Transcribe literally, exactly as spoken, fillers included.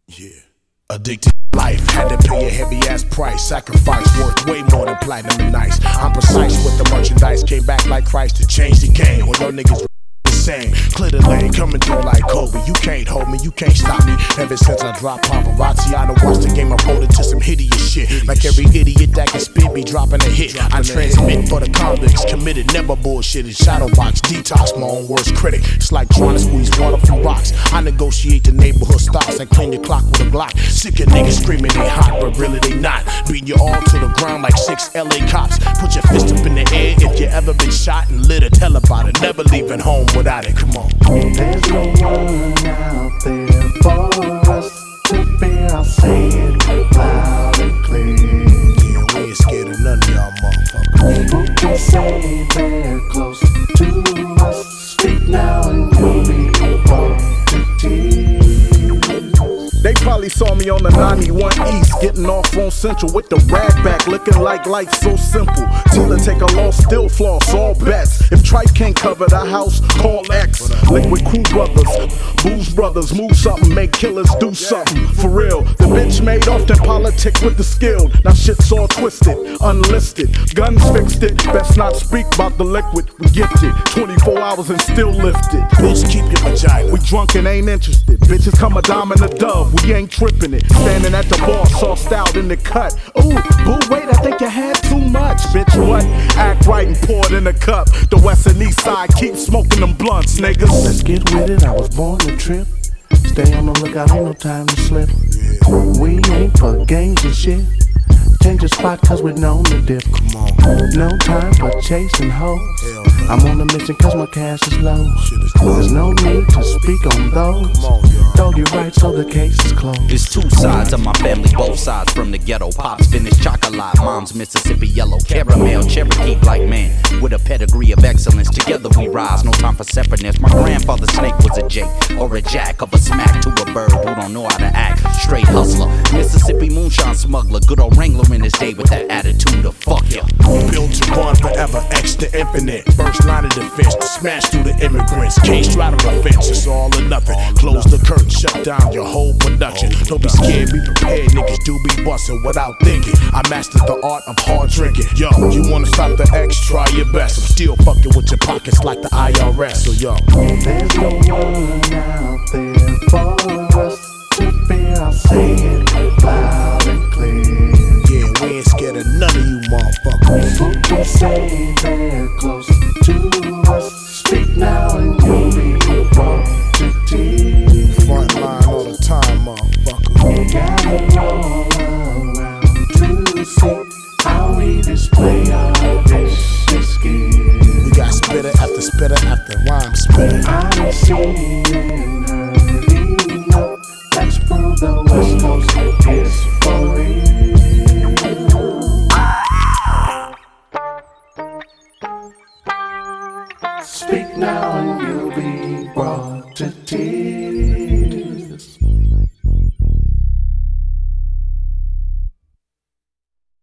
Yeah. Addicted to life, had to pay a heavy ass price. Sacrifice worth way more than platinum and nice. I'm precise with the merchandise, came back like Christ to change the game. Well, your niggas the same. Clear the lane, coming through like Kobe. You can't hold me, you can't stop me. Ever since I dropped paparazzi, I done watched the game uploaded to some hideous shit. Like every idiot that can spit be dropping a hit. I transmit for the convicts, committed, never bullshitted. Shadowbox, detox, my own worst critic. It's like trying to squeeze water from rocks. I negotiate the neighborhood stocks and clean your clock with a Glock. Sick of niggas screaming they hot, but really they not. Beating you all to the ground like six L A cops. Put your fist up in the air if you ever been shot and lit. Tell about it, never leaving home without it. Come on. There's no one out there for us to fear. I'll say it loud and clear. Yeah, we ain't scared of none of y'all motherfuckers. Who can say they're close to us? Speak now and you'll be brought to tears. They probably saw me on the ninety-one East, getting off on Central with the rag back, looking like life so simple. Till to take a loss, still floss, all bets. If Tripe can't cover the house, call X. Liquid Crew Brothers, Booze Brothers, move something, make killers do something. For real, the bitch made often politic with the skill. Now shit's all twisted, unlisted. Guns fixed it, best not speak about the liquid. We gifted, twenty-four hours and still lifted. Bitch, keep your vagina. We drunk and ain't interested. Bitches come a dime and a dove, we ain't tripping it. Standing at the bar, sauced out in the cut. Ooh, boo, wait, I think you had too much. Bitch, what? Act right and pour it in a cup. The west and east side, keep smoking them blunts, niggas. Let's get with it, I was born to trip. Stay on the lookout, ain't no time to slip. We ain't for games and shit. Change the spot cause we're known to dip. Come on. No time for chasing hoes. Hell no. I'm on a mission cause my cash is low. Shit is close. There's no need to speak on those. Come on, y'all. Doggy right so the case is closed. There's two sides of my family, both sides from the ghetto. Pops finished chocolate, mom's Mississippi yellow. Caramel, Cherokee black man with a pedigree of excellence. Together we rise, no time for separateness. My grandfather Snake was a Jake or a jack of a smack to a bird who don't know how to act. Straight hustler, Mississippi moonshine smuggler. Good old Wrangler in his day with that attitude of fuck ya. Built to run forever, X to infinite. First line of defense to smash through the immigrants. Can't straddle the fence, it's all or nothing. Close the curtain, shut down your whole production. Don't be scared, be prepared, niggas do be bustin' without thinking. I mastered the art of hard drinking. Yo, you wanna stop the X, try your best. I'm still fucking with your pockets like the I R S, so yo. There's no one out there for us to fear. I'll say it loud and clear. Yeah, we ain't scared of none of you motherfuckers. Who can say they're close to us? Speak now and you'll be brought to tears. Front line all the time, motherfucker. Gather all around to see how we display our vicious skills. We got spitter after spitter after rhyme spitter. I done seen and heard enough. Let's prove the West Coast is for real. Speak now and you'll be brought to tears.